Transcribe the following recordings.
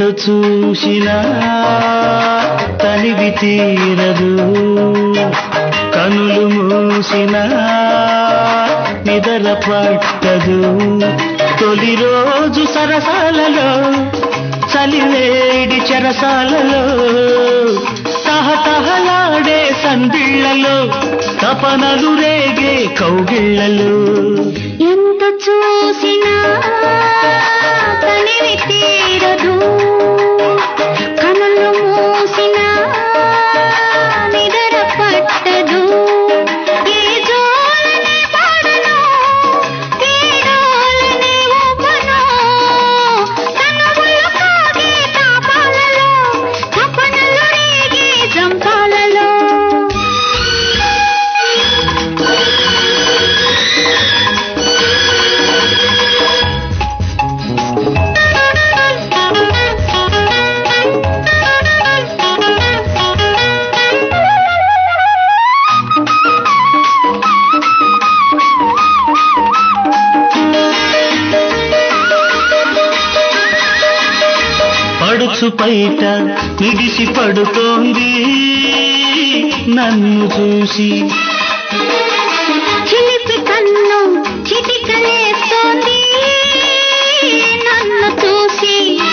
చూసినా తనివి తీరదు, కనులు మూసినా నిద్ర పట్టదు. తొలి రోజు సరసాలలో చలివేడి చెరసాలలో తహతహలాడే సందిళ్లలో తపనలు రేగే కౌగిళ్లలో ఎంత చూసినా తనివి తీరదు, కనులు మూసినా నిద్ర పట్టదు. ఏ జోలని పాడను, ఏ డోలని ఊపను, కనుములు కాగే తాపాలలో తపనలు రేగే జంపాలలో. పడుచు పైట మిడిసి పడుతోంది నన్ను చూసి, చిలిపి కన్ను చిటికలేస్తోంది నన్ను చూసి.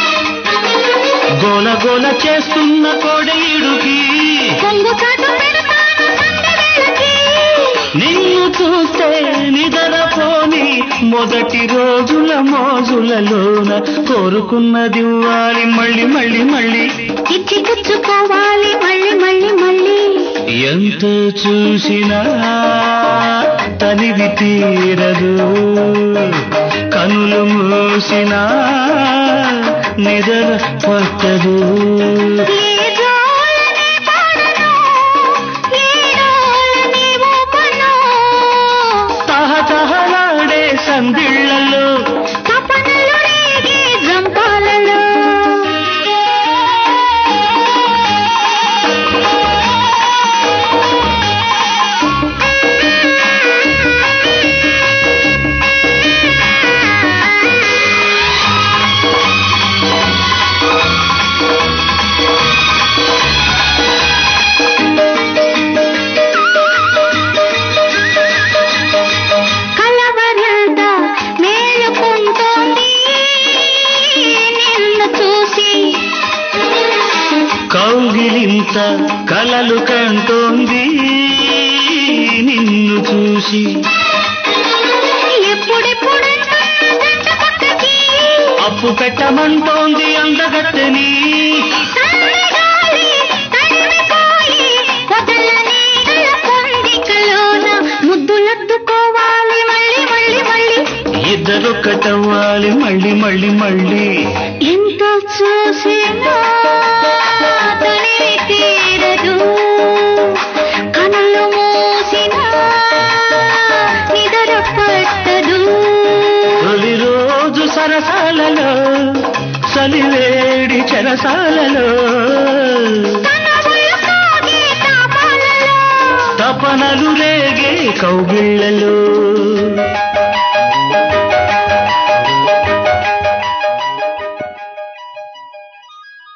గోల గోల చేస్తున్న కోడేయుడికి కొంగు చాటు పెడతాను సందెవేళకి. నిన్ను చూస్తే నిదరపోని మొదటి రోజుల మోజులలోన కోరుకున్నదివ్వాలి మళ్ళీ మళ్ళీ మళ్ళీ, ఇచ్చి పుచ్చుకోవాలి మళ్ళీ మళ్ళీ మళ్ళీ. ఎంత చూసినా తనివి తీరదు, కనులు మూసినా నిద్ర పట్టదు. ఏ జోలని పాడను, ఏ డోలని ఊపను, తహతహలాడే సందిళ్లలో తపనలు రేగే జంపాలలో. కలవరంత మేలుకుంటోంది నిన్ను చూసి, కౌగిలింత కలలు కంటోంది నిన్ను చూసి. ఎప్పుడెప్పుడు గంట పక్కకి అప్పు పెట్టమంటోంది అందగత్తెని, సన్నగాలి తడిమిపోయి వదలని గల పొందికలోన ముద్దులద్దుకోవాలి మళ్ళీ మళ్ళీ మళ్ళీ. ఇద్దరొక్కటవ్వాలి మళ్ళీ మళ్ళీ మళ్ళీ. ఎంత చూసినా తనివి తీరదు, కనులు మూసినా నిద్ర పట్టదు. తొలి రోజు సరసాలలో చలివేడి చెరసాలలో కనుములు కాగే తాపాలలో తపనలు రేగే కౌగిళ్లలో